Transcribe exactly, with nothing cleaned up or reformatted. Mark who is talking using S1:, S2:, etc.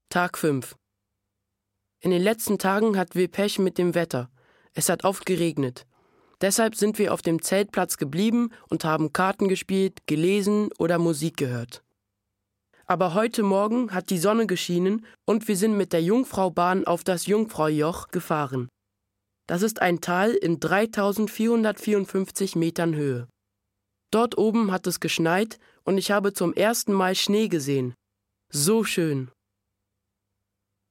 S1: Tag fünf. In den letzten Tagen hatten wir Pech mit dem Wetter. Es hat oft geregnet. Deshalb sind wir auf dem Zeltplatz geblieben und haben Karten gespielt, gelesen oder Musik gehört. Aber heute Morgen hat die Sonne geschienen und wir sind mit der Jungfraubahn auf das Jungfraujoch gefahren. Das ist ein Tal in dreitausendvierhundertvierundfünfzig Metern Höhe. Dort oben hat es geschneit und ich habe zum ersten Mal Schnee gesehen. So schön.